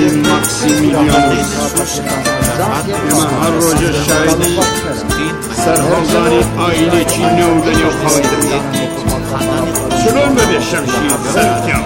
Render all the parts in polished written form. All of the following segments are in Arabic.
ماکسیمیلیانوس ئێمە هەر ڕۆژە شایدی سەرهەڵدانی ئایینێکی نێو لە نێو خەڵک دەبێت چلۆن بەبێ شەمشیر سەرکیان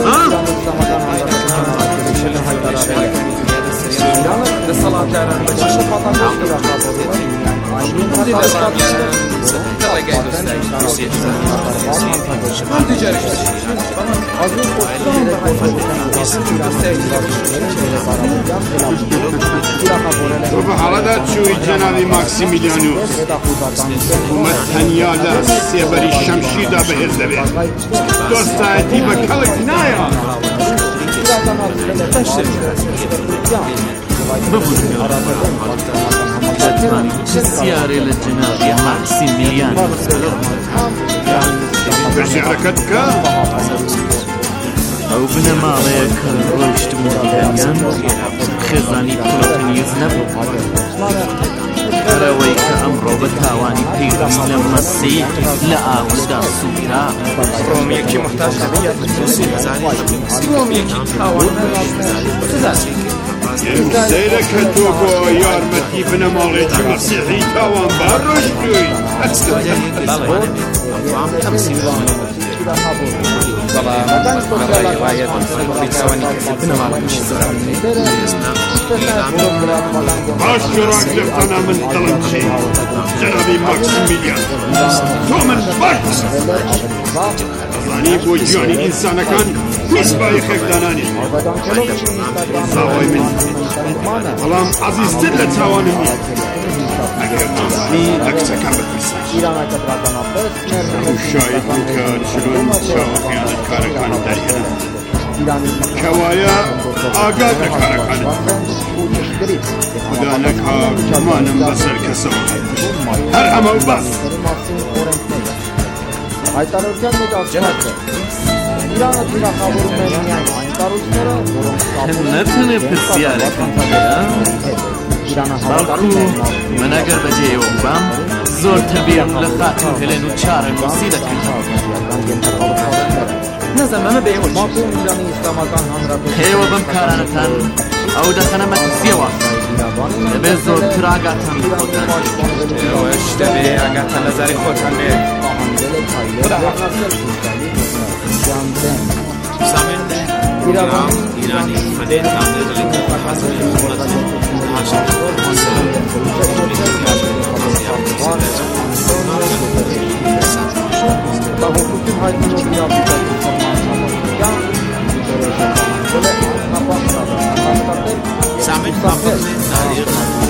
تۆ بە حاڵەدا چووی جەنابی ماکسیمیلیانوس حکوومەت تەنیا لە سێبەری شەمشیردا بەهێز دەبێت دۆستایەتی بە کەڵک نایە سیارێ لە جەنابی ماکسیمیلیانوس بەژێڕەکەت بکە ئەو بنەماڵەیە کە ڕۆیشتبوو دیدەریان خێزانی پڵۆتەنیوز نەبوو هەرەوەی کە ئەمڕۆ بە تاوانی پەیوەست لە مەسیح لە ئاوسدا سوورا ڕۆمیەکی محتاج دەبێت ڕۆمیەکی تاوان سەیرەکە تۆ بۆ یارمەتی بنەماڵێکی مەسیحی تاوانبار ڕۆیشتووی باش جۆران گرفتانە من دڵم چی جەنابی ماکسیمیلیان تۆ من بەرد ئەزانی بۆ گیانی ئینسانەکان میسبای خێکدانانی زاوای من بەڵام عەزیزتر لە چاوانم نیە ئەگەر نازانی لە کچەکان بپرسە شاید بوو کە چلۆن چاوە خیانەتکارەکان دەرهێنن کەوایە ئاگات لە کارەکانن خدا نەکا گومانم بەسەر کەسەوە هەر ئەمە و بەس نەتەنێ پرسیارێکم هەیە بەڵکو من ئەگەر بەجێیەوە بام زۆر تەبیێم لە خاتون هێلێن و چارە نووسی دەکەن نەزەمەمە بێوە هێوە بەم کارانەتان ئەو دەخەنە مەترسیەوە دەبێت زۆرتر ئاگاتان خۆتان ئێوەش دەبێ ئاگاتان لە زاری خۆتان بێ ایرانی مدین تعمیر لیکن حاصل سامن فقط تاریخ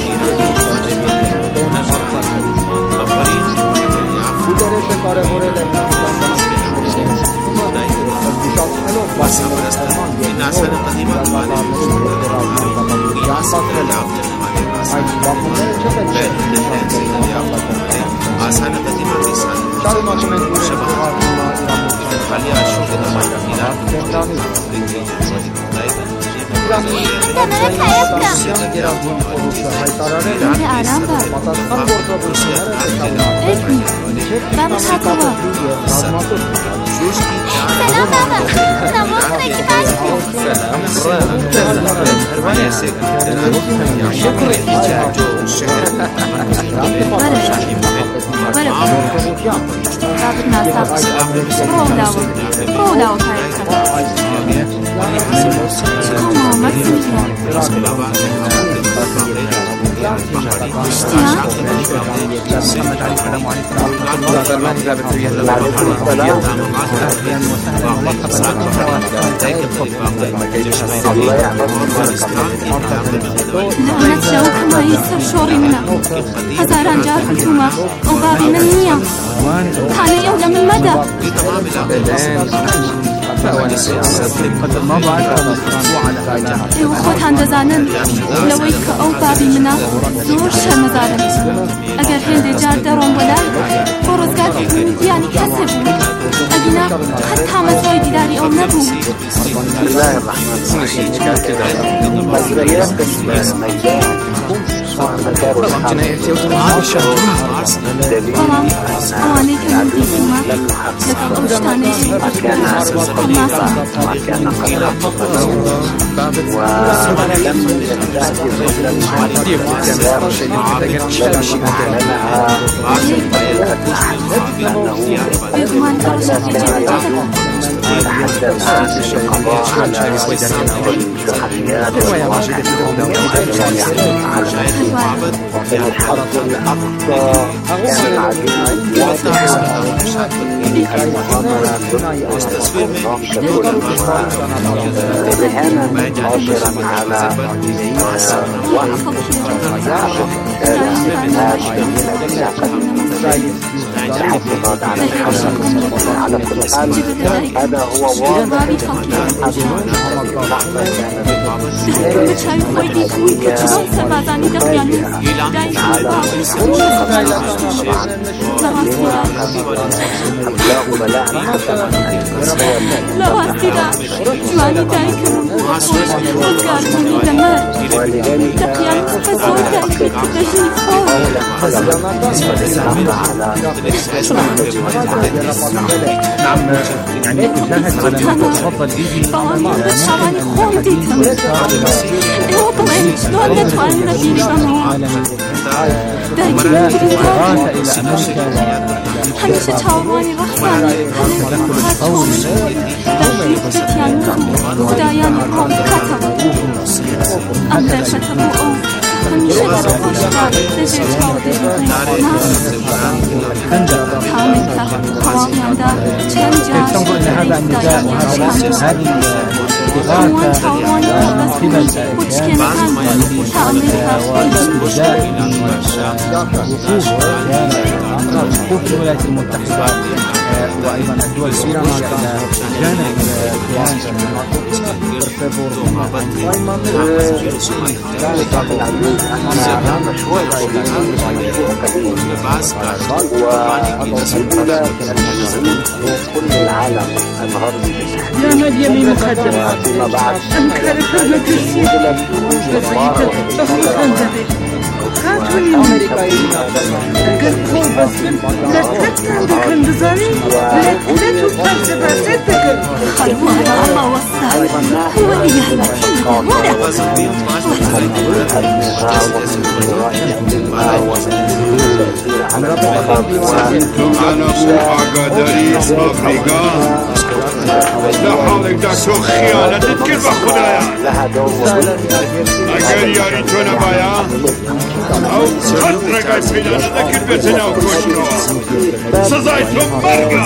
لعنت لەو کەمایی سەرشۆڕی منە هەزاران جار هەتوومە ئەو بابی من نییە خانەی ئەو لە من مەدە ئێوە خۆتان دەزانن لەوەی کە ئەو بابی منە زۆر شەرمەزارن ئەگەر هێندێ جار دەڕۆم بۆ لای بۆ ڕۆزگار دیانی کەسێ بوو ئەبینا هەر کامەزۆی دیداری ئەو نەبوو بەڵام ئەوانەی کە من دیتمە لەگەڵ ئەو شتانەی هذا هو واضح يعني تشاهد على تفضل ديدي شوانی خوندیتم او طبعا شلون نتوان نبيشمو دايما همیشه چاوانی وقتانی هاتون دايما تيانكم خدایان روم کتب امر شتبو او همیشه باشتر دژه چاودی حامل تخت خواهیانده چند جاش تنظر إلى هذا النداء وهذه الإغاثة من قبل وقوف الولايات المتحدة وأيضا الدول الأخرى جانب كل العالم الغربي يا مديا من مقدمة أنكر كلمة السيد هاتوني قد قول بسم لا تتعبك النظامي لا تفلسف ستك خلوها الله وصل ولي يهلك لا حالك دا تو خیانتت کرد با خدایا اگر یاری تو نبایا او خط رگای پیدا ندکرد بتنه و کشتو سزای تو مرگا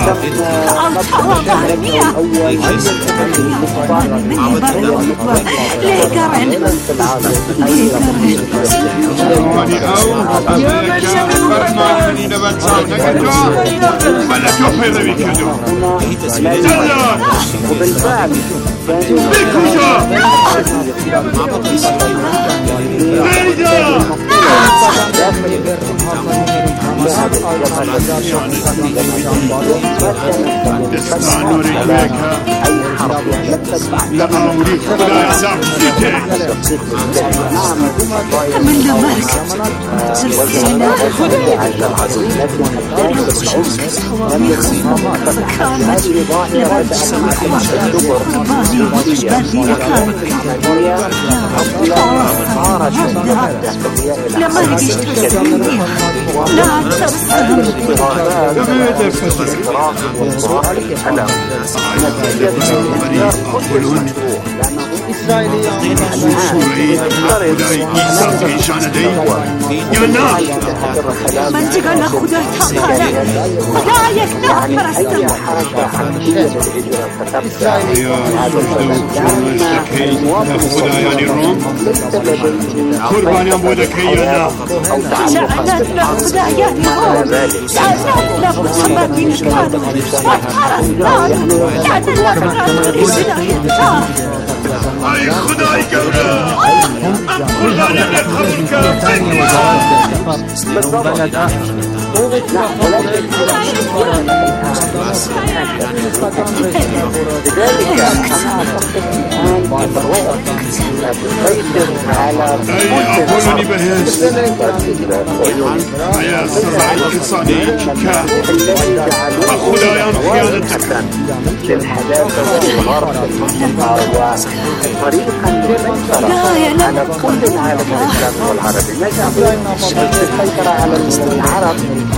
مانی او اگر برمانی نبتاو نگردو ولی تو پیدوی کردو زلال وبالفعل بكوشا هيدا اسمعنا رجلك لأمري خدايا زعفتك من دمرك سلسلة لما رجعت لا من تقال خدا تعالى خدايك نعم قربان بودك يا لعنت لخدايا الروم لعنت لخدايا الكاظم والحرسان لعنت لخدايا اي خداي قولا قربان لك خبرك أقولني بهز يا سرعي صديقك أخلايا خيانتك للحداثة والغرب وطريقا للسيطرة على كل العالم الإسلامي والعربي. نجد السيطرة على العرب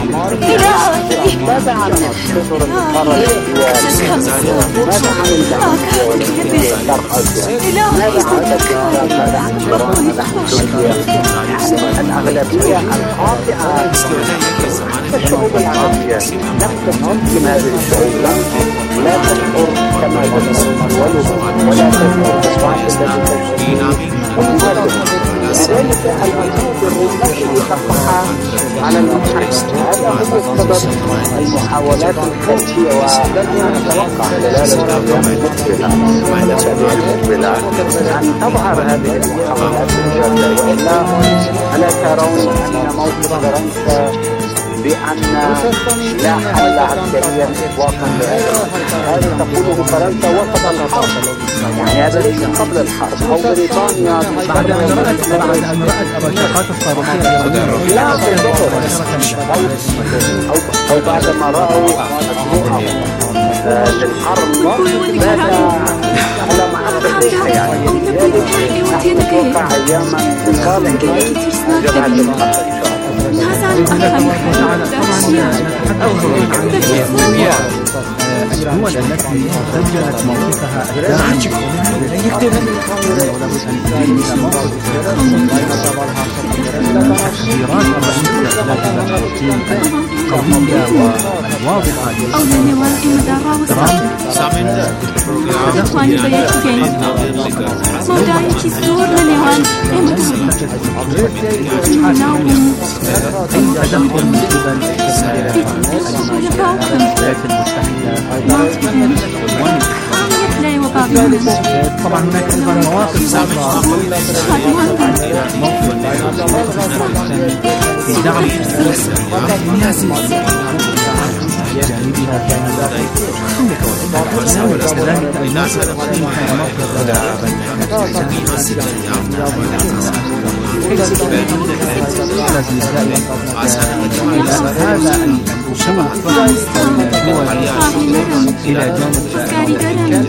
ماذا عن السفر القارة ماذا عن الجنوبية والجنوبية شرق آسيا، ماذا عن إيران، ماذا عن تركيا. الأغلبية القاطعة الشعوب العربية نفس ممكن هذه الشعوب لا تشعر كما تشعر ولا تشعر بالضعف الذي لذلك الوجود الروسي تقع على المنحنى. هذا هو السبب المحاولات الخارجية ولن نتوقع خلال الأيام المقبلة أن تظهر هذه المحاولات الجادة، وإلا ألا ترون أن موقف فرنسا بأن لا حل عسكريا إطلاقا هذا تقوله فرنسا وسط الحرب، يعني هذا ليس قبل الحرب. أو بريطانيا بعد أن رأت الرشاقات الصاروخية أو بعدما رأوا للحرب ماذا على معرفة يعني لذلك نحن نتوقع أياما لصالح جبهة الحرب. الدول التي سجلت موقفها الداعم قوية وواضحة طبعا هناك ايضا مواقف في دعم جانبها كانت إلى جانب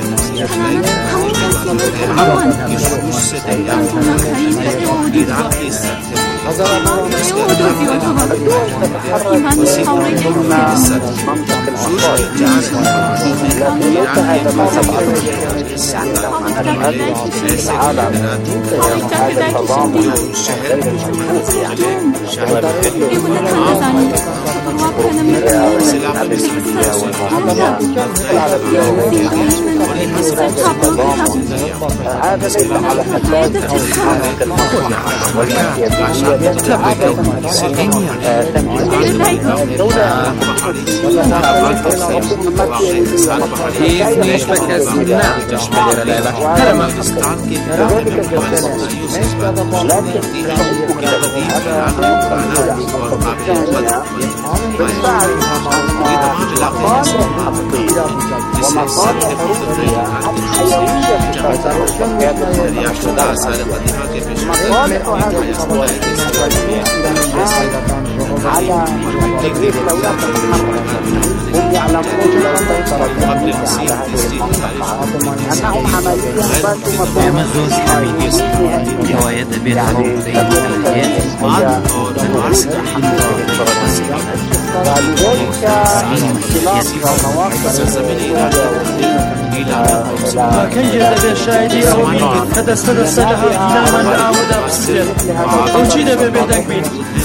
كان جاء بالشاهدين هذا سلسلة إلى من عاود بالسجن أو جينا ببيتك بين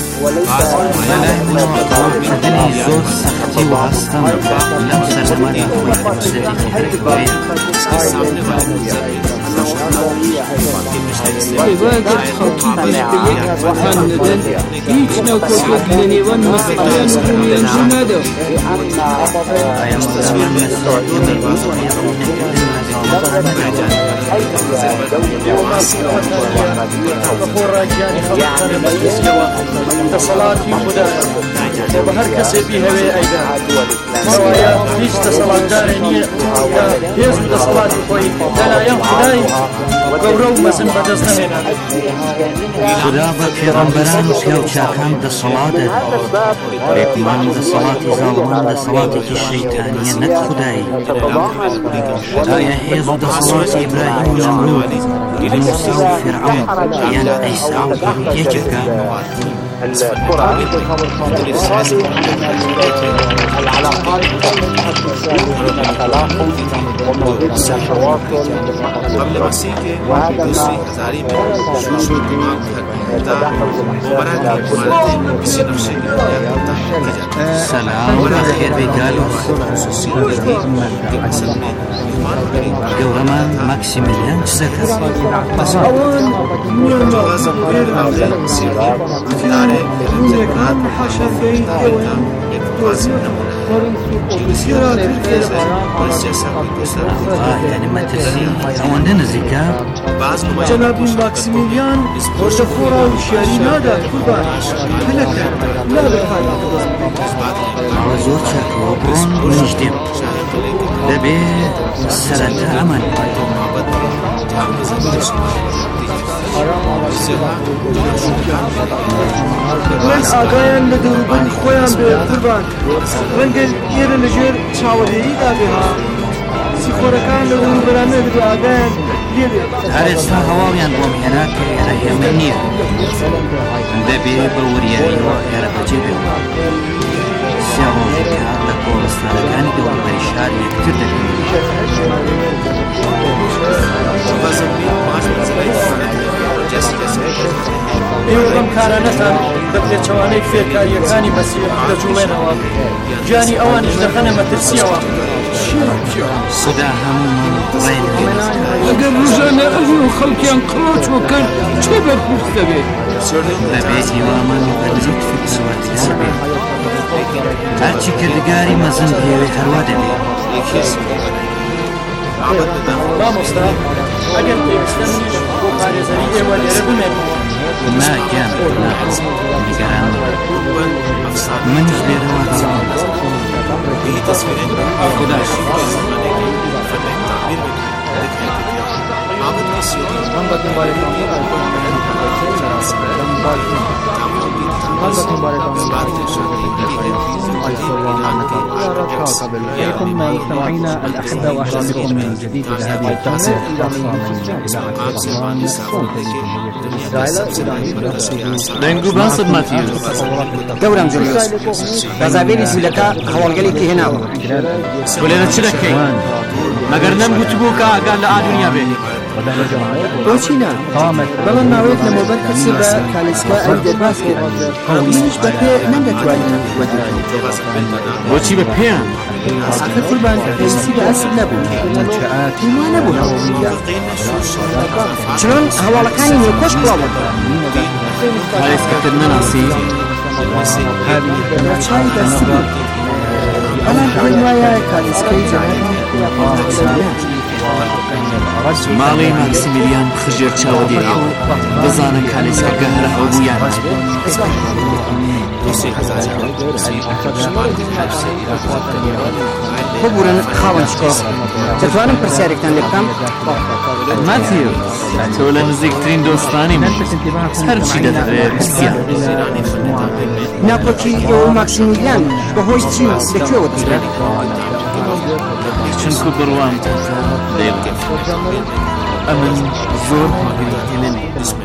هذه زور سختي وعصام لم سلمان عبادة خلقي بالبيت وحندن هيج نوكوكو بلنيوان مسؤولان رومي الجنادة اتصالاتي خدا وبهر كسي بيها ايضا سوايا هيج اتصالات دارينية يا هيز اتصالاتي خوي لا يا خداي وقورو مزن بدزنا خدا بپیغمبران و پیاوچاکان دەسەڵاتت ڕێکمان دەسەڵاتی زاڵمان دەسەڵاتێکی شەیتانیە نەک خودایی ئایا هێز و دەسەڵاتی ئیبراهیم و نەمرود موسا و فرعون یان عیسا و یەکێکە العلاقات بين التلاحم وموجود التواصل وهذا سلام بخير بيقالوس قورمان ماكسيميليان سكر يعني ما تسي عندنا زكاة جناب ماكسيميليان ورشفورا وشياري نادا كوبا هلكا لا بخالي وزور شاكو برون ونجدم دبي سلطة عمل من آقايان لدروبن خويان بقربان رنگل اير لجير شاوليري دابها سيخوركان لدروبران لدو آقايان هارستا هواویان بۆم هێنا کە ئێرە هێمن نییە دەبێ بە وریاییەوە ئێرە بەجێ بێەوە سێ ڕۆژێکە لە کۆڵستانەکانی دەوروبەری شار یەکتر ئێوەم کارانەتان بە پێچەوانەی فێرکاریەکانی بەسیح دەجوڵێنەوە گیانی ئەوانیش دەخەنە مەترسیەوە خدا هەموومان ڕێن ئەگەر ڕژانە ئەوی خەڵکیان قڕۆچ وەکەن چێ بەرپرس دەبێت دەبێت هیوامان بەرزیت فکرەوەتیار بێت هەرچی کردگاری مەزن پێوێ هەروە دەبێت مامۆستا ئەگەر پێویستە منیش بۆ پارێزەری ئێوە لێرە بمێن ناگیان نیگەران منیش لێرەوە دەڵام بكم مستمعينا الأحبة وأهلا بكم من جديد إلى هذه التغطية دەنگ و باسط ماتیوس گەورم جولیۆس بەزابێری جوولەکە هەواڵگەلێکی هێناوە تۆ لێرە چ دەکەی مەگەر نەمگوتبوو کە ئاگان لە ئادونیا بێ بۆچی نا بەڵام ناوێت لەمەوبەر کەسی بە کالسکا ئەوی دەرباز کرد منیش بە پێ نەمدەتوانین بۆچی بە پێیان ئاخر قوربان پێویستی بە ئەسب نەبوو پێما نەبوو چۆن هەواڵەکانی نێکۆش بڵاوە کالسکەتر نەناسی چای دەستی بوو بەڵام پێم وایە کالسکەی جەنابی ماڵی ماکسیمیلیان خژێر چاوە دێریەوە بزانە کالسکەکە هەر هەبوو یان خۆ بورن خاوەن شکۆ دەتوانم پرسیارێکتان لێ بکەم ماتیو تۆ لە نزیکترین دۆستانی من هەرچی دەدەوێت پرسیار ناکۆکی ئێوە ماکسیمیلیان بەهۆی چی لەکوێوە دەستێت چونکو بڕوام ئەمن زۆر هێلن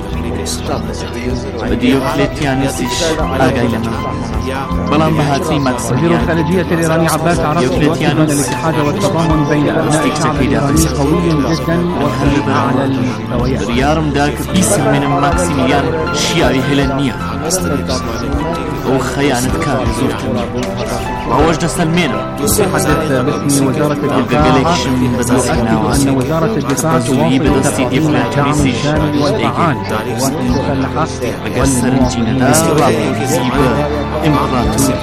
بە دیۆکلێتیانوسیش ئاگای لە من بەڵام بە هاتووی ماکسیمیلیان الخليجية الإيرانية عباس عرفت أن الاتحاد والتضامن بين أبناء الشعب الإيراني قوي جدا وغالب على النوايا بڕیارم دا کە بیسلمێنم ماکسیمیلیان شیاوی هێلن نییە ئەو خەیانەتکار زۆرتر ئەوەش دەسەلمێنم تحدث باسم وزارة الدفاع وأن وزارة الدفاع تواصل دەستی دیپلۆماتیسی شامل والفعال للقوات المسلحة ئەگەر سەرنجینەدا ڕابردوزی بە ئیمپراتۆر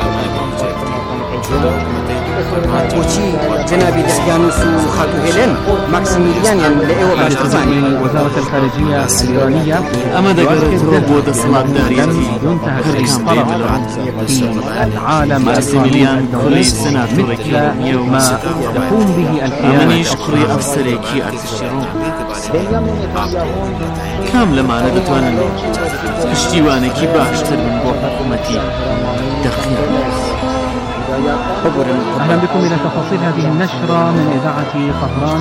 بۆچی جنابی دەستیانوس و خاتو هێلێن ماکسیمیلیانیان لە ئێوە باشتر زانین وزارة الخارجية الإيرانية ئەمە دەگەڕێتەوە بۆ دەسەڵاتداریەتی ينتهك هەرکەم في العالم ماکسیمیلیان کوڕی سناتۆرێکی ما تقوم به القيادة ئەمەنیش کوڕی ئەفسەرێکی ئەرتشی ڕۆم کام لەمانە دەتوانن پشتیوانێکی باشتر بن بۆ حکوومەتی دەقیق. أهلا بكم إلى تفاصيل هذه النشرة من إذاعة طهران.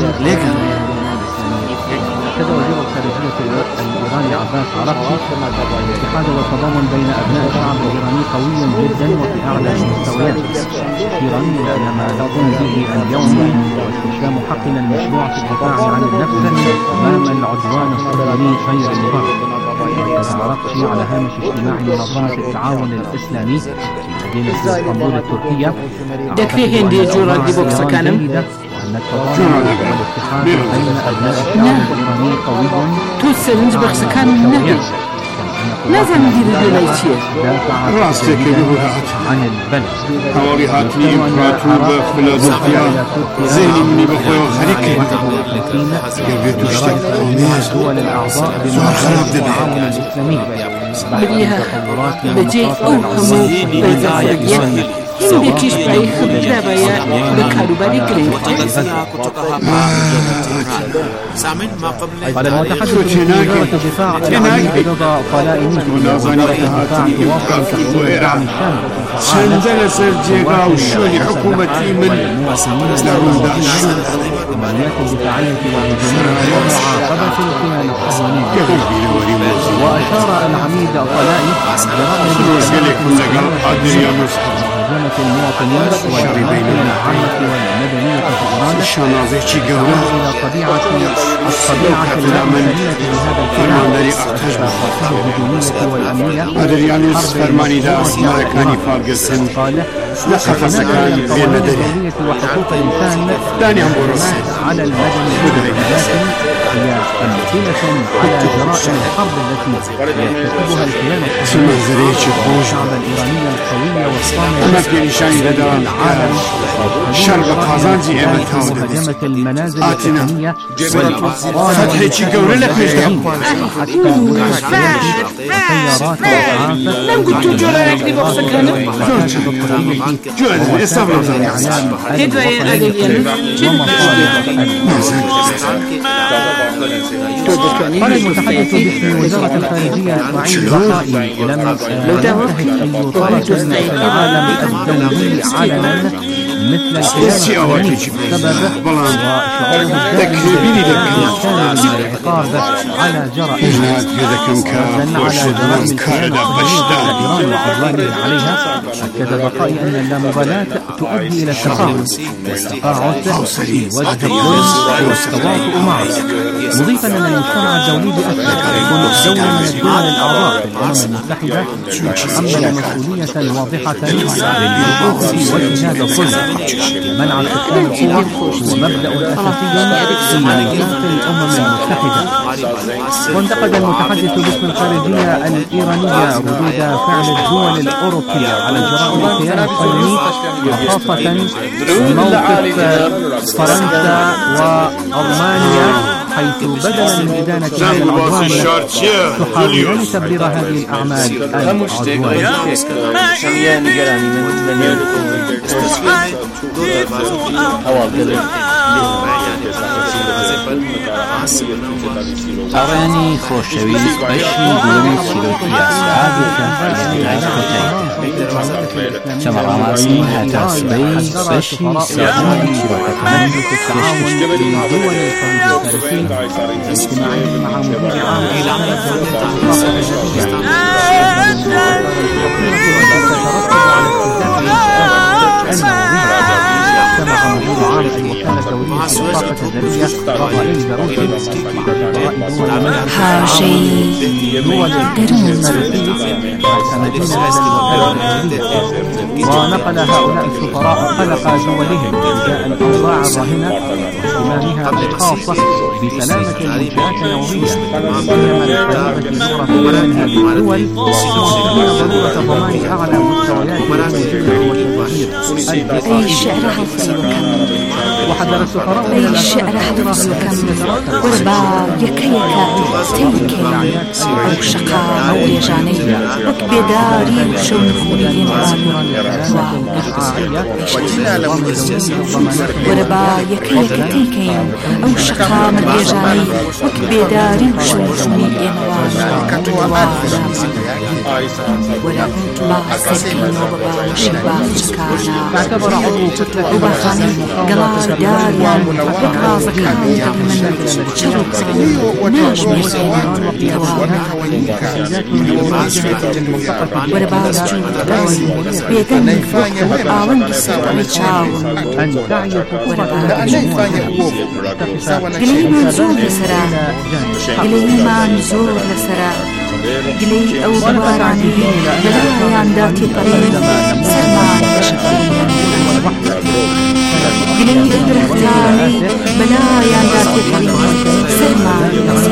كذا وزير الخارجية الإيراني عباس عراقچي الاتحاد والتضامن بين أبناء الشعب الإيراني قوي جدا وفي أعلى المستويات. أخيرا لأن ما نقوم به اليوم واستخدام حقنا المشروع في الدفاع عن النفس أمام العدوان الصهيوني غير المبرر. كذا عراقچي على هامش اجتماع منظمة التعاون الإسلامي في مدينة اسطنبول التركية. دەکرێ هێندێ جۆرە دیبۆکسەکانم تو سەرنج بەخشەکان نەبێت نازانم دیرە لای چییە ڕاستێکی بهات هەواڵی هاتنی ئیمپراتۆر بە فیلادلفیا زێنی منی بەخۆیەوە خەریک کرد گەر بێت و شتێک ئەومێز زۆر خراپ دەبێت بەجێ ئەو هەموو بەرزایەتە هندێکیش پای خبرابەیە لە کاروباری گرنگ. قال المتحدث بوزارة الدفاع العالمي رضا طلائني وزارة الدفاع تواصل تقديم دعم الشام چەندە لەسەر جێگا و شوێنی حکوومەتی من لە ڕوودا العمليات الدفاعية والهجومية ومعاقبة الخيانة الصهيونية. وأشار العميد طلائي هزيمة المواطنين والمواطنين العامة والمدنية في إيران إلى الطبيعة العملية لهذا الكلام الهجومية والأمنية قال الدولية وحقوق الإنسان على المدني لكن هي أمثلة على جرائم الحرب التي يرتكبها الكيان الصهيوني الشعب الإيراني القوي والصامد العالم شرق قازانجي هدمت المنازل السكنية والأطفال والسيارات قال المتحدث باسم وزارة الخارجية إسماعيل بقائي لم ينتهك أي طرف من العالم الدولي علنا مثل الكيان السبب وشعوره العقاب على جرائمها عليها. أكد بقائي أن اللامبالاة تؤدي إلى التخلف والتقاعس في وجه الظلم والتواطؤ معه، مضيفا أن المجتمع الدولي بأكثر كل دولة من الدول الأعضاء في الأمم المتحدة تتحمل مسؤولية واضحة للوقوف في وجه هذا الظلم ومنع استخدام القوة هو مبدأ أساسي في منظمة الأمم المتحدة. وانتقد المتحدث باسم الخارجية الإيرانية ردود فعل الدول الأوروبية على جرائم الكيان الصهيوني وخاصة موقف فرنسا وألمانيا حيث بدلا من إدانة هذا العدوان تحاولان تبرير هذه الأعمال العدوانية. ئەڕێنی خۆشەویست بەشی دووەمی چیرۆکی ئاسعادێکە چەمەڕاماسی هاتە سبەی بەشی سێهەمی چیرۆکەکان سمع مدير عام الوكالة الدولية الطاقة الذرية رضائين بروسيا هاجي دول درون ونقل هؤلاء السفراء قلق دولهم إزاء الأوضاع الراهنة واهتمامها الخاصة بسلامة المنشآت النووية سيما القريبة جغرافيا من هذه الدول مؤكدين ضرورة ضمان أعلى مستويات التوجيه والتدبير أي شعر حفظكم وحذر السفراء أي شعر حفظكم وربا يكيك تيكي أو شقا أو يجاني وكبداري وشونفوني وربا يكيك تيكي أو شقا مريجاني وكبداري وشونفوني وربا سيكين وبابا وشبا شكانا وبخاني قلار داريان وكاظ كان من شرطان ناجمي وربا سجود داري بيدن فوق آون بسيطة بيتشاون وربا قلي منزور لسرا قلي منزور لسرا قلي أو دواراني بلايان داتي طريق سرمان شكرين قلي إبرختاني بلايان داتي طريق سرمان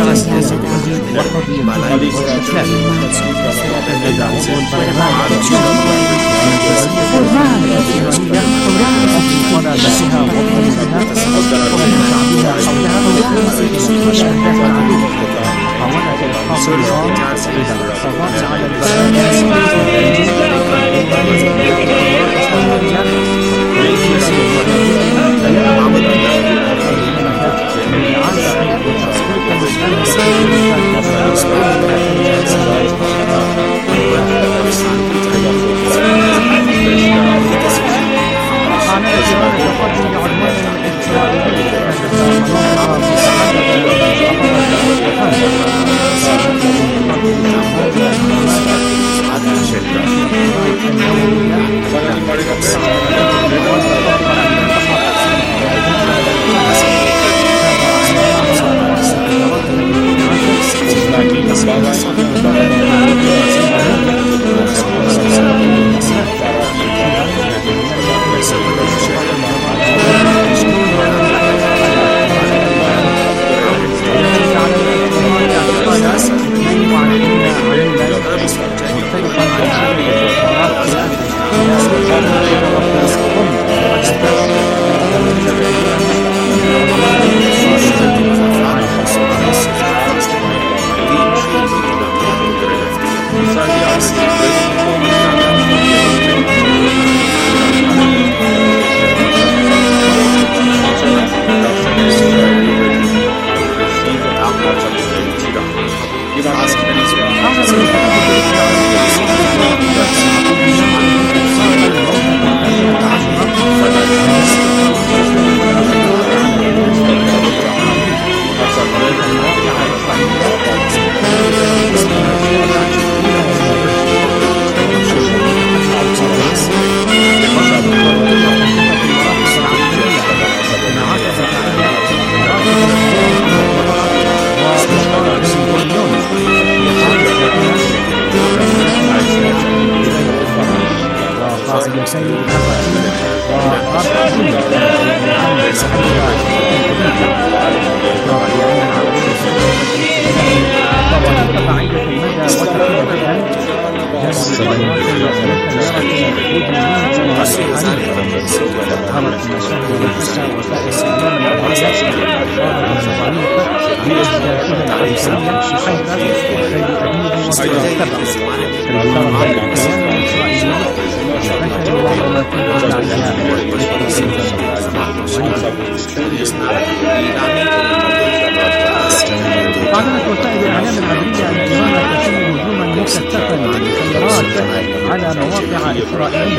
أعلنت وسائل الإعلام العبرية أن إيران تشن هجوما مكثفا للسيارات على مواقع إسرائيلية.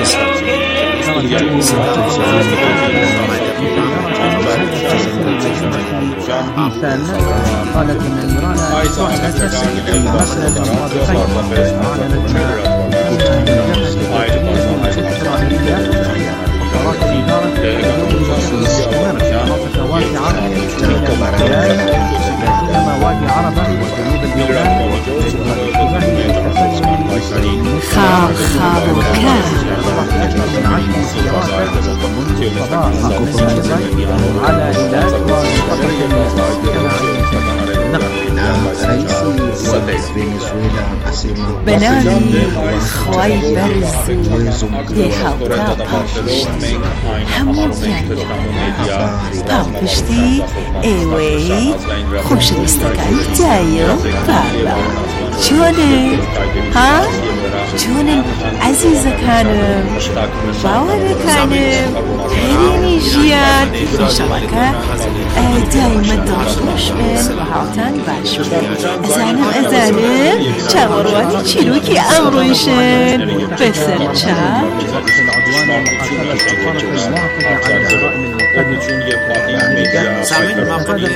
قالت أن إيران استعدت لمثل المرافقين. أعلنت إسرائيلية وقرارات الإدارة واسعة بينما وادي عربة وجنوب اليونان خاب وكاب على هلال بنامي خواي برز ديها وطابشت همو طابشتي ايوي خوش مستقعي تايو بابا چونن ها چونن عزيزة كانم باورة كانم هريني جيان شبكة دايما دوش من وهاوتان باش أزانم چاورواني چیروکی أمرويشن بسرچا سامين ما قبل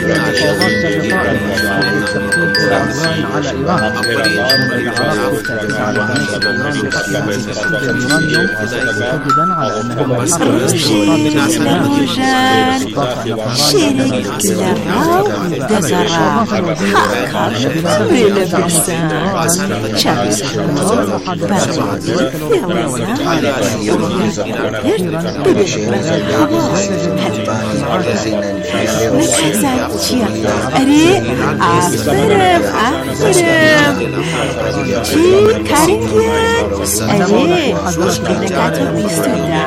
أري أفرم شي كارنجيان أري نكاتو بيستودا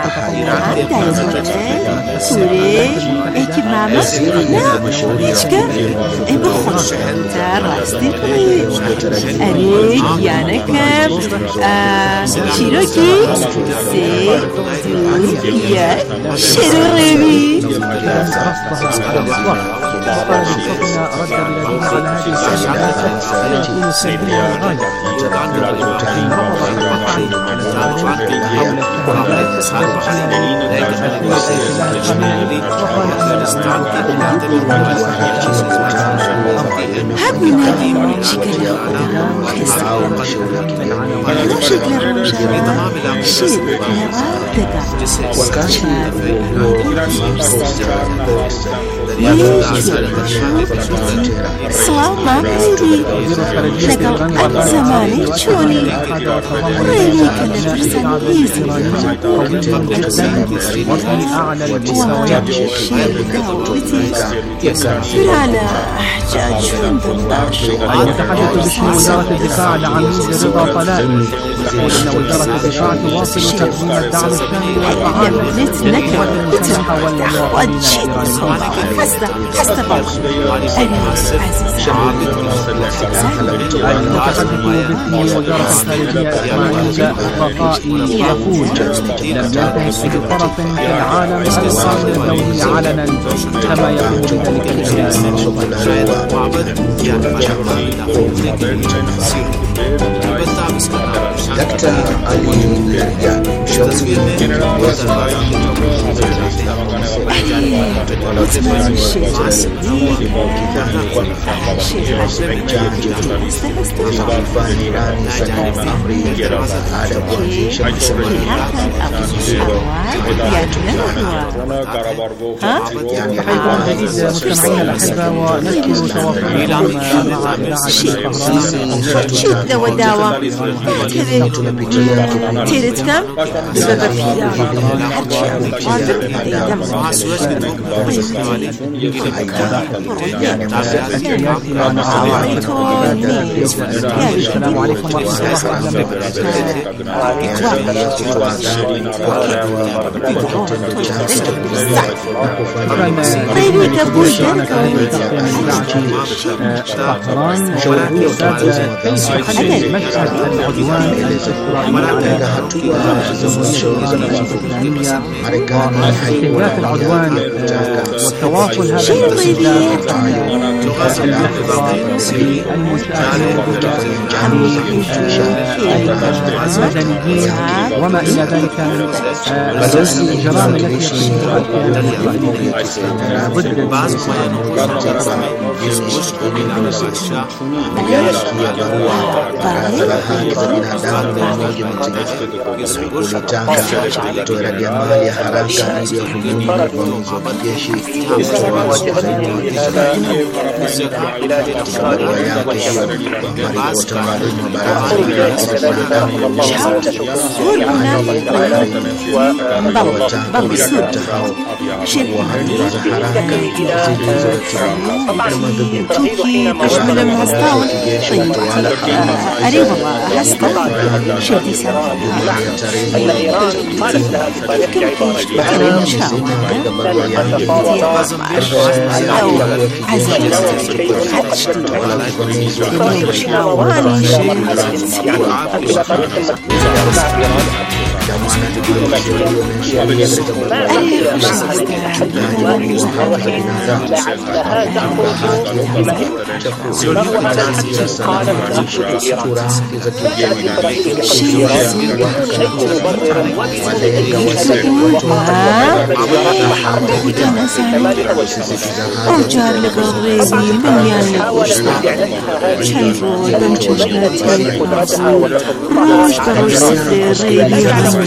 سوري إيكي ماما لا إيشكا بخوش أنت راستي أري يانكم شيروكي سي يا شيروريبي سلام مامي لقل أن زماني تشوني ريني كنا برسان هيزي فرانا حجاجون بالباش يتحدث باسم وزارة الدفاع العميد رضا طلال وإن وزارة الدفاع تواصل تقديم الدعم الثاني والفعال للقوات المسلحة والمواطنين المتحدث باسم وزارة الخارجية إسماعيل البقائي يقول لم ينتهي أي طرف في العالم القانون الدولي علنا كما يقول ذلك دكتور علي الرجال شوقي حيكون جديد مستمعينا الأحبة ونذكر تواصلكم مع تيرتكم بسبب فيها السلام عليكم ورحمة الله وحسابات العدوان والتواصل هذا المدنيين وما إلى ذلك من الجرائم التي ضد Matanga toeragia mali ya haraka ili ya hujumi na uvamizi wa kijeshi katika barua yake hiyo maripota maalum wa baraza la haki za binadamu wawataka hao kuwahatua za haraka zilizoratibiwa na madhubuti تشمل المصدر أريد هستا شدي سنة أرجع لقريبي من يعني شايفه بمشجناتي روش بروش سفري ريبي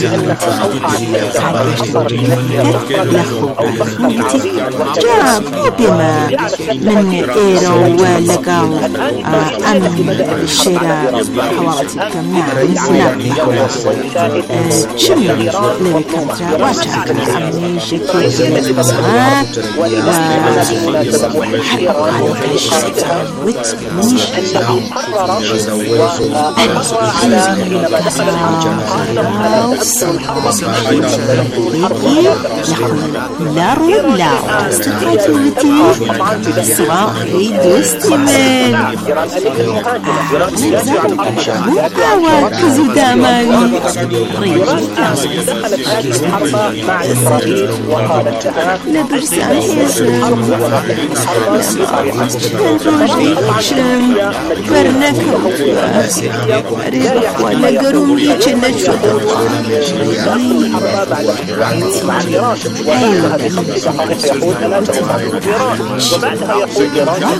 جاب بما من إيران ولقاو الشراء حوالتي كمنا شمي لوي كنترا واشاك عمي شكي لا استطعتي سواء دوستي من وكزو داماني لبرس عيشم روجيشم برنكم ريبخ ولا قروم ليجنة شدوا وبعدها يقول إيران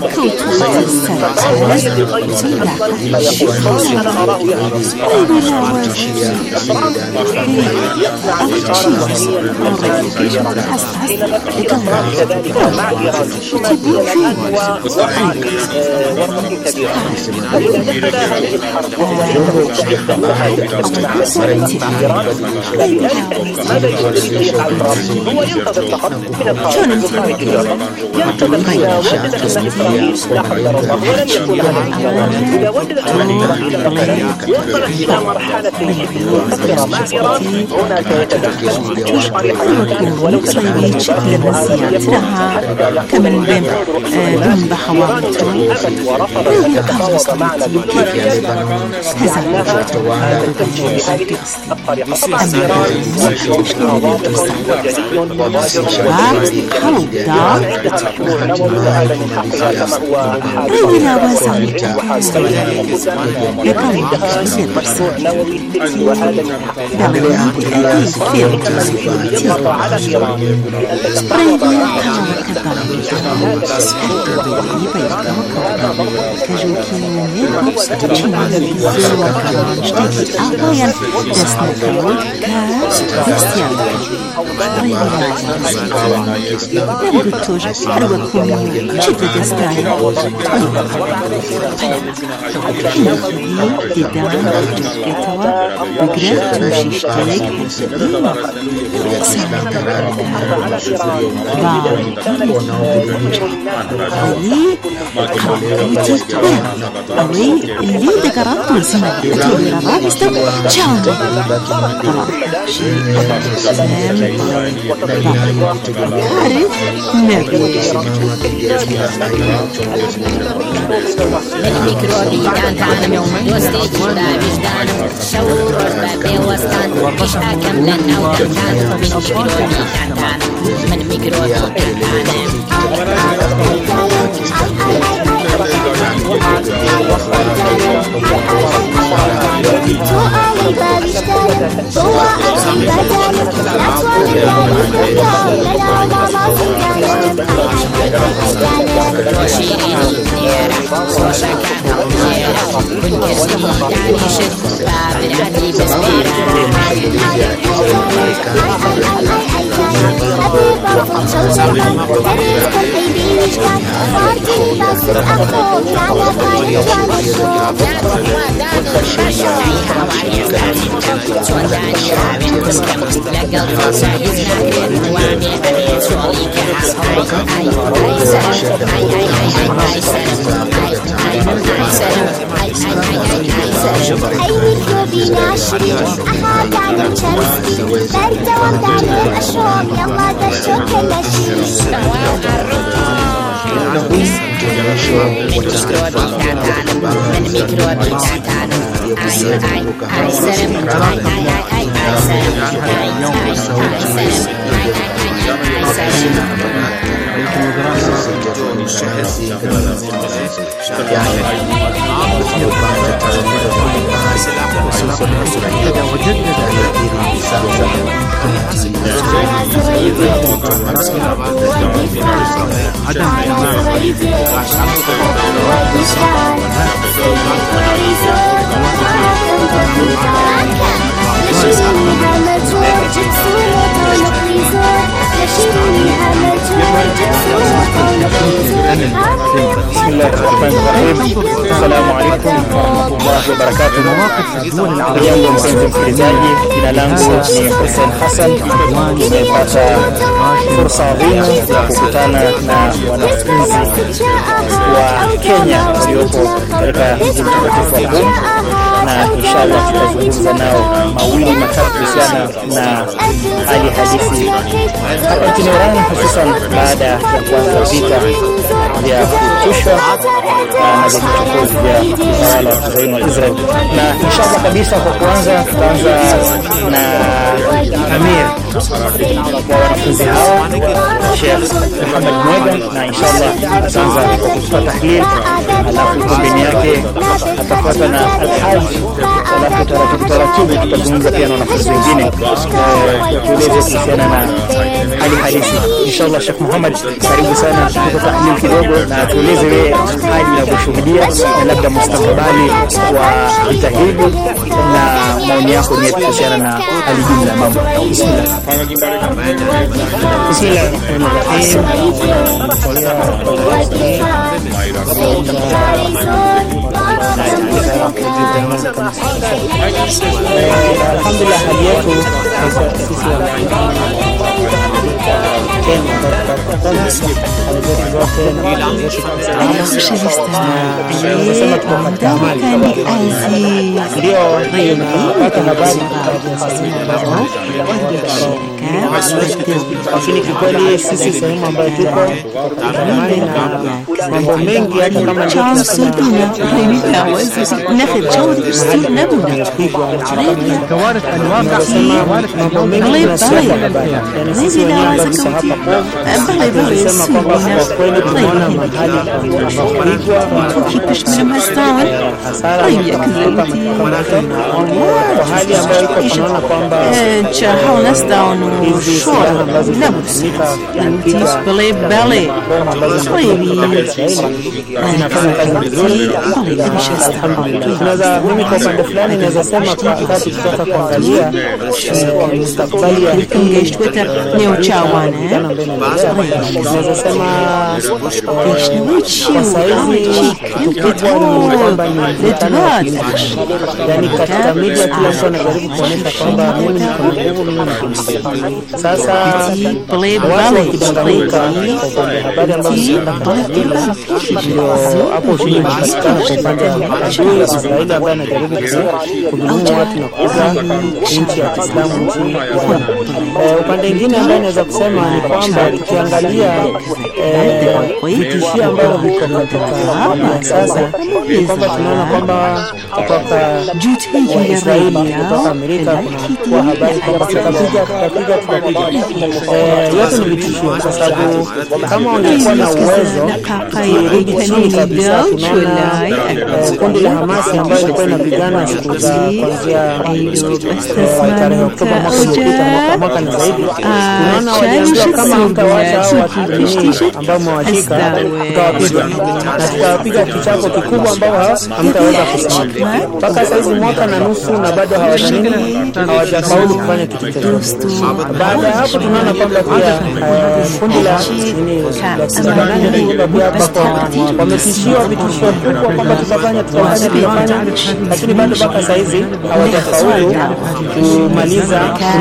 هو ينتظر فقط من الخارج ينتظر سلاح الضرر ولن يكون إذا وجد وصل إلى مرحلة الخطر مع إيران هناك يتدخل طريقة ولو كمن بين بحوارته ورفض التفاوض معنا Thank you. Assalamu alaikum warahmatullahi wabarakatuh. Jambo mpenzi msikilizaji, jina langu ni Hussein Hassan. Nimepata fursa adhimu ya kukutana na wanafunzi wa Kenya waliopo katika mji mtakatifu wa Qom, na inshallah tutazungumza nao mawili matatu kuhusiana na hali halisi hapa nchini Iran, hususan baada ya kuanza vita vya kuchushwa na vichokozi vya utawala wa Kizayuni wa Israel. Na inshallah kabisa kwa kuanza na Amir wa wanafunzi hao, Sheikh Muhammad Mwega, na inshallah ataanza kwa kutupa tahlil, alafu pembeni yake atafuata na Al-Haj, alafu taratibu tutazungumza pia na wanafunzi wengine tueleze kuhusiana na hali halisi. Inshallah Sheikh Muhammad, karibu sana, tupe tahlil kidogo na tueleze wewe hali unavyoshuhudia na labda mustakabali wa vita hivi na maoni yako ni kuhusiana na hali jumla ya mambo. Alhamdulillah, hali yetu sisi lakini kikweli sisi sehemu ambayo tuko mambo mengi hata kama mimi kwa upande fulani naweza sema kwa wakati kutoka kuangalia mustakabali ya naweza sema kwa saizi tukikubwa ni kwamba ni yani katika media kila mtu anajaribu kuonyesha kwamba mimi niko na nguvu, mimi niko sasa watu wakidanganyika kwa upande habari ambazo zinaenda ndio hapo ushindi unapatikana kwa upande wa Israeli ambaye anajaribu kudhulumu watu na kuuza nchi ya Kiislamu nchini Iran. Upande mwingine ambaye naweza kusema ni kwamba ukiangalia vitishio ambavyo viko katika sasa ni kwamba tunaona kwamba kutoka Israeli, kutoka Amerika kuna habari kwamba tutapiga yote ni vitishio, kwa sababu kama wangekuwa na uwezo kirudi chini kabisa, tunaona kundi la Hamasi ambayo ilikuwa inapigana siku za kuanzia tarehe Oktoba mwaka na zaidi, tunaona waliambiwa kama mtawacha hao watu ambao mwashika tutawapiga na tutawapiga kichapo kikubwa ambao hamtaweza kusimama. Mpaka sasa hivi mwaka na nusu na bado hawajafaulu kufanya kitu chochote. Baada ya hapo tunaona kwamba pia kundi la wametishiwa vitisho kubwa kwamba tutafanya, lakini bado mpaka saa hizi hawajafaulu kumaliza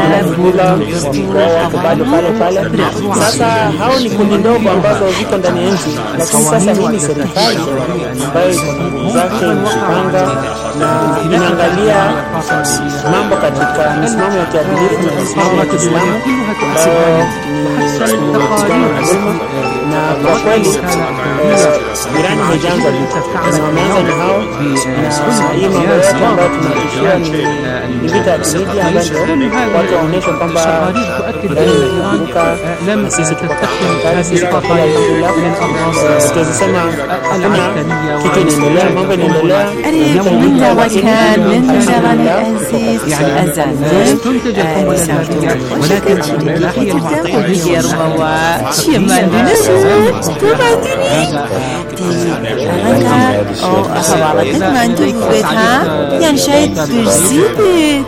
bado pale. Sasa hao ni kundi ndogo ambazo ziko ndani ya nchi, lakini sasa hii serikali ambayo zake imepanga na inaangalia mambo katika misimamo ya kiadilifu na misimamo ya Kiislamu na kwa kweli Irani haijaanza vita na wameanza ni hao, na hii mambo yote ambayo tunatishia ni vita ya kimiji ambayo watu waonyesha kwamba Irani sisi kwa pale tutazisema hakuna kitu inaendelea, mambo inaendelea. وكان من جبل العزيز أزاني ولكن تبدأ يرموا شيمان دنسو تبادني أو أخوالك من تبقيتها يعني شايد برزيبت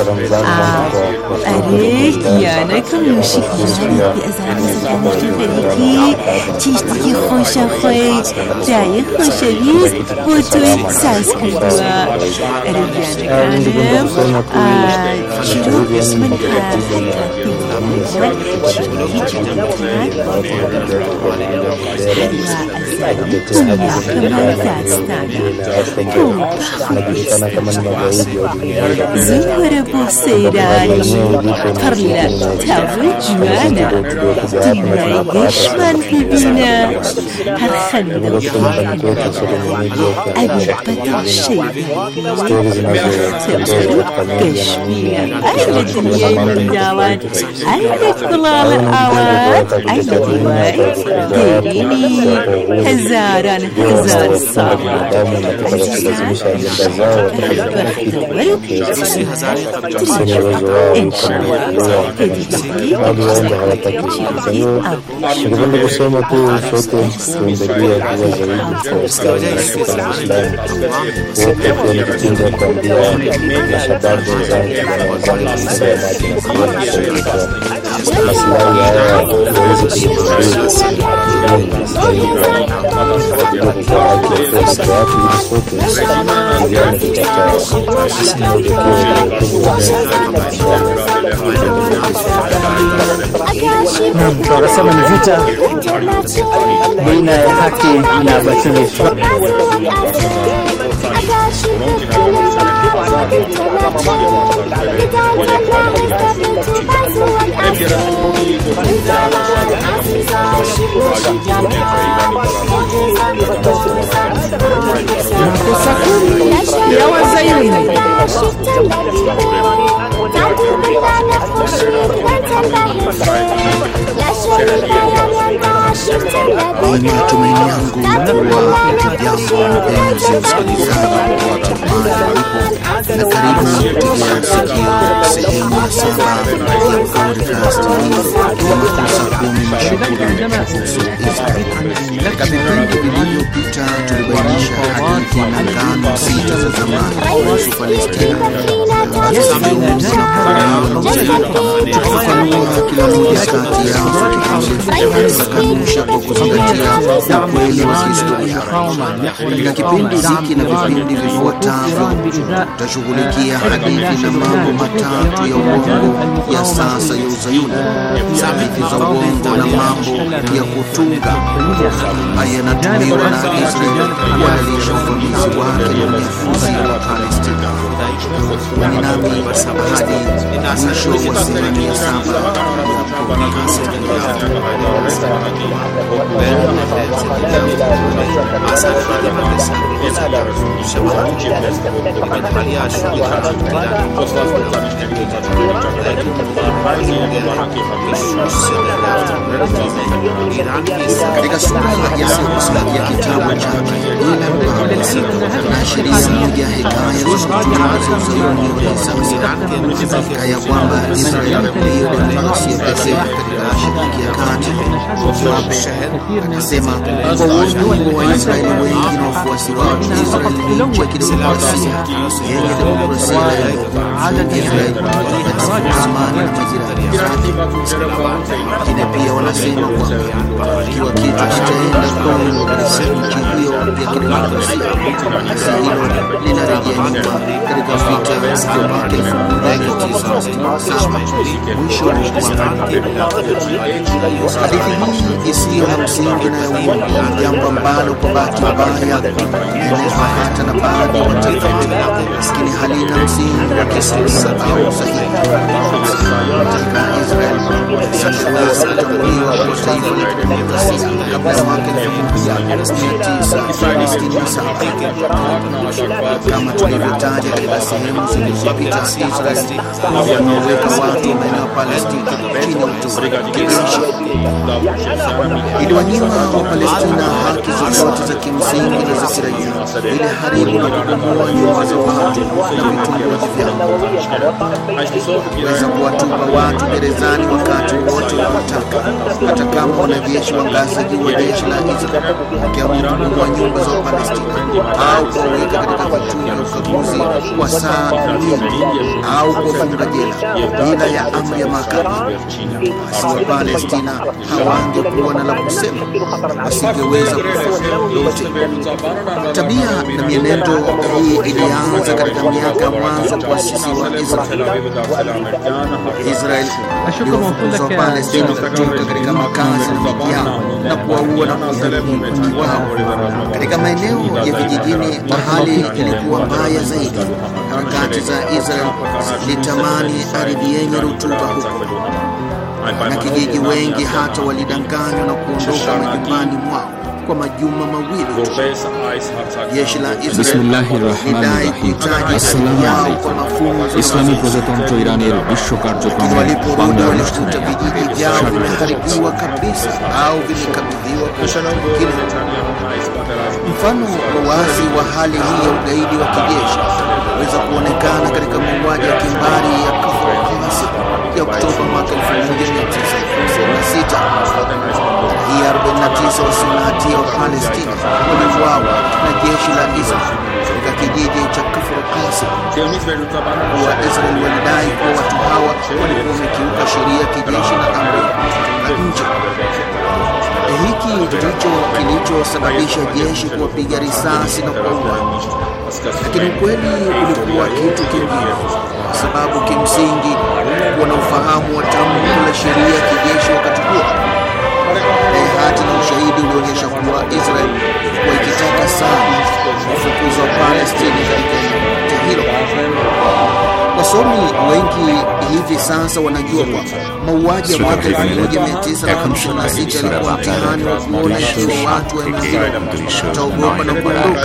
أريك يعني كم شكرا بأزاني سبحانه تشتكي خوشا خوي جاي خوشا بيز بوتوي ساس كردوا أريد شروع من زهر بوسيراني قرنا تابو جوانا دماغش من هبينا هرخنا أبي بدل شيء كشمية أهل الدنيا من داوان أهل كلال الأوان أهل دواء ديريني هزار صالة إن شاء الله Ningependa kusema tu sote tuendelee kuwa zaidi kwa Uislamu wote kwenye kitendo cha kuambia mashababu wenzangu na wenzangu kusema maslahi yao waweze tunasema ni vita baina ya haki na batili. يا وزيرني Ni matumaini yangu kuwa jambo mpenzi msikilizaji popote pale ulipo, na karibu kutegea sikio sehemu ya 7 ya podcast hii ya makosa 10 mashuhuri kuhusu Israeli. Katika vipindi vilivyopita tulibainisha hadithi na ngano 6 za zamani kuhusu Palestina tukifafanua kila moja kati yao kikanusha kwa kuzingatia ukweli wa historia. Katika kipindi hiki na vipindi vifuatavyo tutashughulikia hadithi na mambo matatu ya uongo ya sasa ya Uzayuni, hadithi za uongo na mambo ya kutunga haya yanatumiwa na Israeli kuhalalisha uvamizi wake na unyafuzi wa Palestina. Nami hadi mwisho wa sehemu ya 7 katika sura ya 6 ya kitabu cha Ila Mbaguzi na sheria moja hekaya za hiyo risasi, hakika ya kwamba Israeli ndiyo demokrasia pekee katika Mashariki ya Kati. Anasema kwa uongo wa Israeli wengi na wafuasi wao, Israeli ni nchi ya kidemokrasia yenye demokrasia Israeli katika amani na majirani zake. Lakini pia wanasema kwamba ikiwa kitu kitaenda kwa nchi hiyo ya kidemokrasia, basi hilo linarejea nyuma katika vita vya mwaka 1967. Mwisho wa hadithi hii isiyo na msingi na ya uongo, jambo ambalo kwa bahati mbaya inaelezwa hata na baadhi ya mataifa, lakini halina msingi wa kisiasa au sahihi. Katika Israeli sasa kutambuliwa kwa taifa la kidemokrasia kabla ya mwaka 1967. Kama tulivyotaja katika sehemu zilizopita, Israeli wameweka watu wa maeneo ya Palestina chini ya utawala kijeshi. Iliwanyima wa Palestina haki zozote za kimsingi na za kiraia. Iliharibu na kubomoa nyumba za watu na vitongoji vyao. Weza kuwatupa watu gerezani wakati wote wanataka, hata kama wanajeshi wa ngazi ya juu wa jeshi la Israeli wakiamua kubomoa nyumba za Palestina au kuwaweka katika vituo vya ukaguzi kwa saa nyingi au kuwafunga jela bila ya amri ya mahakama. Basi wa Palestina hawangekuwa na la kusema, wasingeweza kufanya lolote. Tabia na mienendo hii ilianza katika miaka ya mwanzo kuasisi wa Israeli iliwafukuza wa Palestina kutoka katika makazi na miji yao na kuwaua na kuharibu mji wao. Katika maeneo ya vijijini hali ilikuwa mbaya zaidi. Harakati za Israeli zilitamani ardhi yenye rutuba huko, na kijiji wengi hata walidanganywa na kuondoka majumbani mwao kwa majuma mawili tu. Jeshi la Israeli lidai kuhitaji ardhi yao kwa mafunzo. ইসলামী প্রজাতন্ত্র ইরানের বিশ্ব কার্যক্রমে waliporudi walikuta vijiji vyao vimeharibiwa kabisa au vimekabidhiwa kwa wengine. Mfano wa wazi wa hali hii ya ugaidi wa kijeshi unaweza kuonekana katika mauaji ya kimbari ya Kafur Qassim ya Oktoba mwaka 1956. Hii 49 wasionahatia wa Palestina waliuawa na jeshi la Israeli katika kijiji cha Kafur Qassim. Waisraeli walidai kuwa watu hawa walikuwa wamekiuka sheria ya kijeshi na amri ya nchi. Hiki ndicho kilichosababisha jeshi kuwapiga risasi na kuwaua. Lakini ukweli ulikuwa kitu kingine, kwa sababu kimsingi kulikuwa na ufahamu wa tamko la sheria ya kijeshi wakati huo. Hati na ushahidi ulionyesha kuwa Israeli ilikuwa ikitaka sana kufukuza Palestina katika eneo hilo. Wasomi wengi hivi sasa wanajua kwamba mauaji ya mwaka 1956 yalikuwa mtihani wa kuona ikiwa watu wa eneo hilo wataogopa na kuondoka.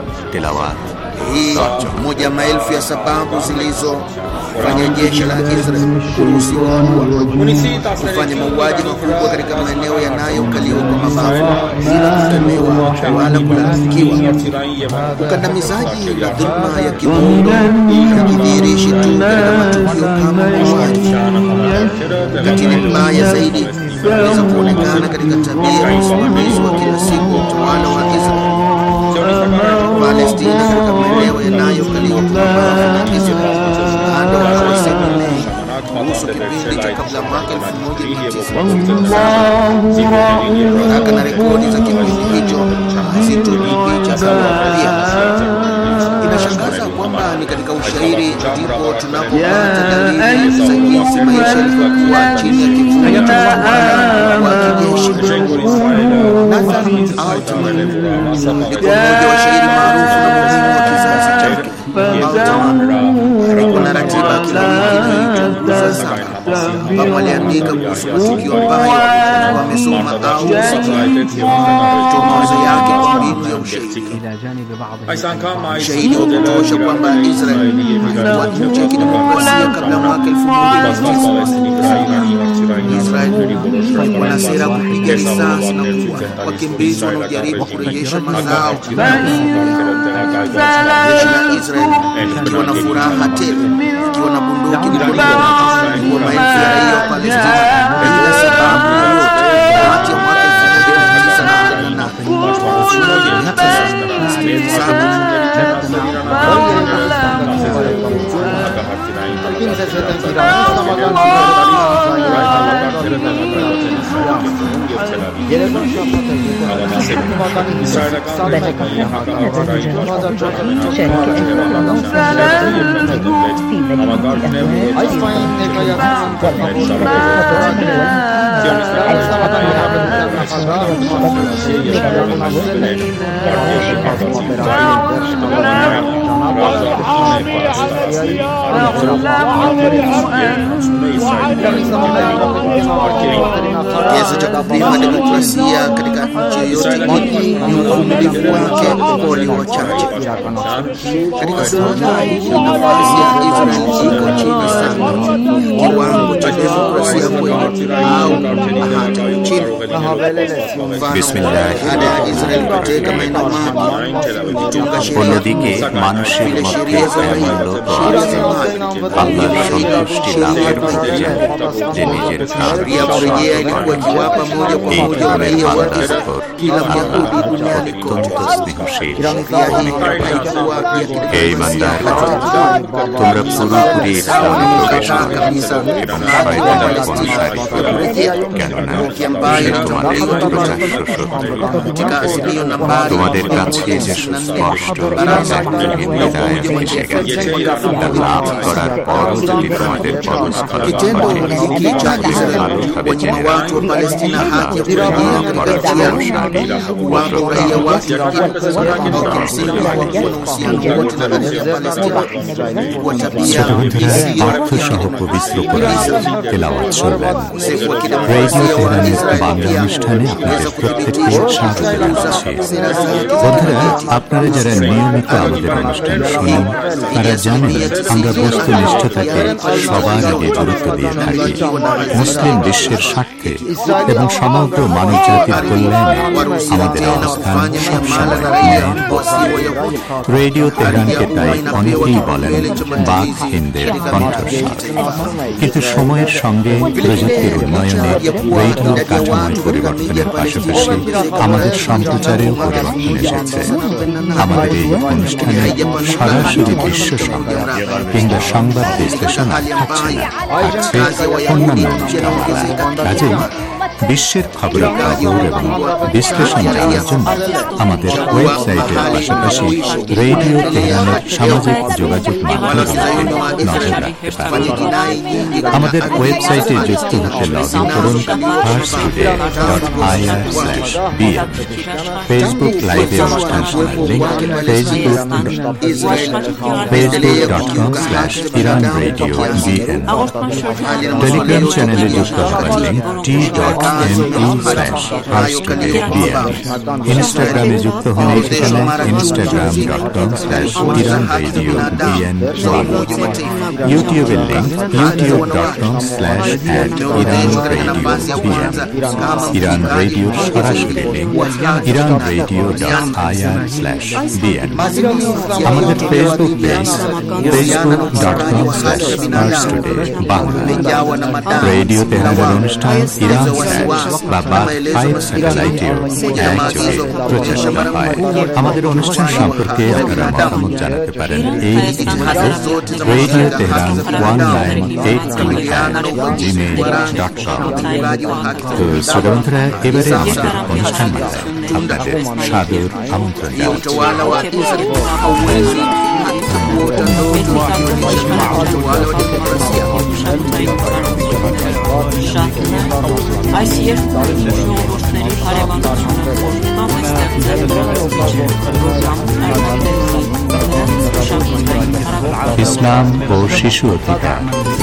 Hii moja maelfu ya sababu zilizofanya jeshi la Israeli kuruhusiwa kufanya mauaji makubwa katika maeneo yanayokaliwa kwa mabavu bila kutemewa wala kulalamikiwa. Ukandamizaji na dhulma ya kimuundo haikidhihirishi tu katika matukio kama mauaji. Ukatili mbaya zaidi unaweza kuonekana katika tabia ya usimamizi wa kila siku wa utawala wa Israeli. Palestina katika maeneo yanayokaliwa kwa mabavu na Israeli bado hawasemei kuhusu kipindi cha kabla mwaka 1967. Haraka na rekodi za kipindi hicho hazitoi picha kama pia. Inashangaza kwamba ni katika ushairi ndipo tunapopata dalili za jinsi maisha yalivyokuwa chini ya kifungo cha utawala wa kijeshi. Nathan Altman ni mmoja wa shairi maarufu na muhimu wa kizazi chake. Kuna ratiba kila wiki inayoitwa Sana, ambapo aliandika kuhusu matukio ambayo wamesoma au kutoa mawazo yake kwa mbinu ya ushahidi. Ushahidi wa kutosha kwamba Israeli ilikuwa nchi ya kidemokrasia kabla mwaka 1967. Israeli ilikuwa na sera kupiga risasi na kuua wakimbizi wanaojaribu kurejesha mazao. Jeshi la Israeli ikiwa na furaha tele, ikiwa na bunduki mkononi, ikiwa maelfu ya raia wa Palestina bila sababu yoyote kati ya mwaka kigezo cha kupima demokrasia katika nchi yoyote ni uvumilivu wake kwa walio wachache. Katika suala hili nafasi ya Israeli iko chini sana, kiwango cha demokrasia kweli au hata chini. Baada ya Israeli kuteka maeneo অন্যদিকে মানুষের মধ্যে এমন লোক আল্লাহর সন্তুষ্টি লাভের পথে যায় যে নিজের অত্যন্ত স্নেহশীল। হে ঈমানদাররা, তোমরা পুরোপুরি ইসলামে প্রবেশ করো এবং শয়তানের অনুসারী করো, কেননা সে তোমাদের প্রকাশ্য শত্রু। তোমাদের কাছে যে সুস্পষ্ট হিদায়াত এসে গেছে, তা লাভ করার পরও যদি তোমাদের পদস্খলন ঘটে, ভালোভাবে জেনে রাখো অর্থসহ পবিত্র কোরআন তেলাওয়াত শুনলেন। রেডিও তেহরানের বাংলা অনুষ্ঠানে আপনাদের প্রত্যেককে স্বাগত জানাচ্ছি। বন্ধুরা, আপনারা যারা নিয়মিত আমাদের অনুষ্ঠান শুনেন তারা জানেন আমরা বস্তুনিষ্ঠতাকে সবার আগে গুরুত্ব দিয়ে থাকি। মুসলিম বিশ্বের স্বার্থে এবং সমগ্র মানব জাতির কল্যাণে আমাদের অবস্থান সবসময় ন্যায়ের পথে। রেডিও তেহরানকে তাই অনেকেই বলেন বাক হিন্দের কণ্ঠস্বর। কিন্তু সময়ের সঙ্গে প্রযুক্তির উন্নয়নে রেডিওর কাঠামোয় পরিবর্তনের পাশাপাশি আমাদের সম্প্রচারেও পরিবর্তন এসেছে। আমাদের এই অনুষ্ঠানে সরাসরি বিশ্ব সংবাদ কিংবা সংবাদ বিশ্লেষণ থাকছে না, থাকছে অন্যান্য অনুষ্ঠানমালা। কাজেই বিশ্বের খবরাখবর এবং বিশ্লেষণ জানার জন্য আমাদের ওয়েবসাইটের পাশাপাশি রেডিও তেহরানের সামাজিক যোগাযোগ মাধ্যমগুলোতে নজর রাখতে পারেন। আমাদের ওয়েবসাইটে যুক্ত হতে লগ ইন করুন farstoday.ir/bn। ফেসবুক লাইভে অনুষ্ঠান শোনার লিঙ্ক facebook.com/iranradiobn। টেলিগ্রাম চ্যানেলে যুক্ত হওয়ার লিঙ্ক t.me/farstodayBN। ইনস্টাগ্রামে যুক্ত হন ঠিকানা instagram.com/iranradiobn। ইউটিউবের লিঙ্ক youtube.com/@iranradiobn। ইরান রেডিওর সরাসরি লিঙ্ক iranradio.ir/bn। আমাদের ফেসবুক পেজ facebook.com/farstoday/bangla। রেডিও তেহরানের অনুষ্ঠান ইরান বা বাদ 5 স্যাটেলাইটেও একযোগে প্রচার করা হয়। আমাদের অনুষ্ঠান সম্পর্কে আপনারা মতামত জানাতে পারেন এই ইমেইলে রেডিও তেহরান 1983@gmail.com। তো শ্রোতাবন্ধুরা, এবারে আমাদের অনুষ্ঠান মালায় আপনাদের সাদর আমন্ত্রণ জানাচ্ছি। Այս երկու ժողովուրդների հարևանությունը կողմամբ է ստեղծել ইসলাম ও শিশু অধিকার।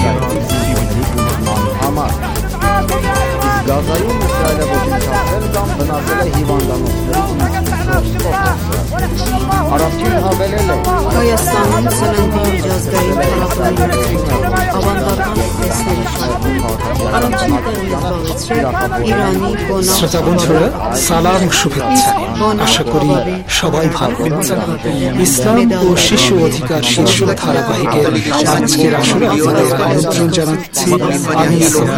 Հայաստանում ծննդի միջազգային փառատոնի ավանդական տեսների շարքում শ্রোতা বন্ধুরা, সালাম শুভেচ্ছা। আশা করি সবাই ভালো আছেন। ইসলাম ও শিশু অধিকার শীর্ষক ধারাবাহিকের আজকের আসরে আপনাদের আমন্ত্রণ জানাচ্ছি আমি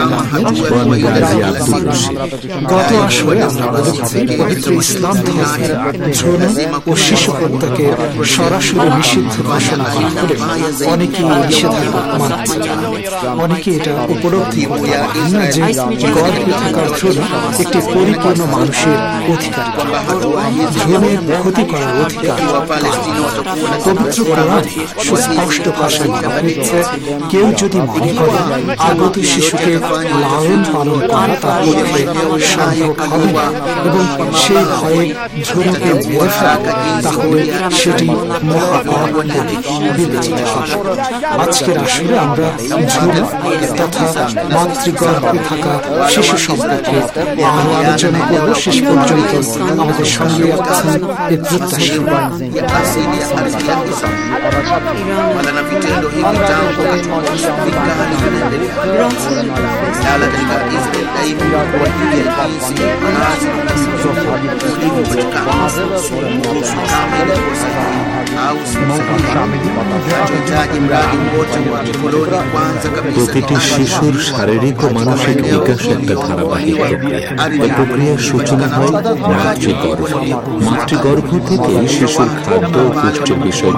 গত আসরে আমরা বলেছি পবিত্র ইসলাম ধর্মের যৌন ও শিশু হত্যাকে সরাসরি নিষিদ্ধ ঘোষণা করা হলে অনেকেই নিষেধাজ্ঞা মানছে না। অনেকে এটা উপলব্ধি করতে পারেন না যে গর্ভে থাকার জন্য একটি পরিপূর্ণ মানুষের অধিকার, যৌনের ক্ষতি করার অধিকার। পবিত্র কোরআনে সুস্পষ্ট ভাষায় বলা হয়েছে, কেউ যদি মনে করে আগত শিশুকে লালন পালন করা তার পক্ষে সম্ভব হবে না এবং সেই ভয়ে যৌনকে মেরে ফেলে, তাহলে সেটি মহাপাপ বলে বিবেচিত হবে। আজকের আসলে আমরা যৌন তথা মাতৃগর্ভে থাকা শিশু সম্পর্কে আরো আলোচনা করব। শেষ পর্যন্ত আমাদের সঙ্গে আছেন এই প্রত্যাশা। na vitendo hivi tangu vita halivyoendelea sala katika Israeli daima kwa ajili ya jinsi wanazi ulivyopatikana kuhusu kama ilikuwa sahihi au si sahihi. Tunahitaji mradi wote wa kikoloni kwanza kabisa প্রতিটি শিশুর শারীরিক ও মানসিক বিকাশ একটা ধারাবাহিক প্রক্রিয়া। এই প্রক্রিয়ার সূচনা হয় মাতৃগর্ভ। মাতৃগর্ভ থেকে শিশুর খাদ্য ও পুষ্টির বিষয়